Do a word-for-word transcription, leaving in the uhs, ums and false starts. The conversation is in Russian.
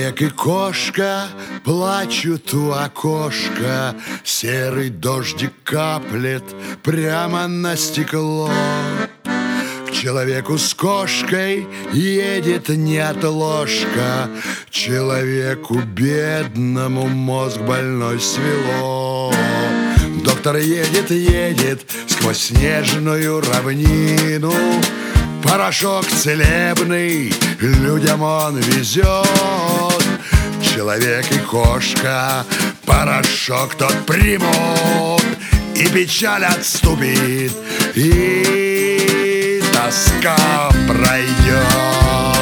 Человек и кошка плачут у окошка, серый дождик каплет прямо на стекло. К человеку с кошкой едет неотложка, человеку бедному мозг больной свело. Доктор едет, едет сквозь снежную равнину, порошок целебный людям он везет. Человек и кошка порошок тот примут, и печаль отступит, и тоска пройдет.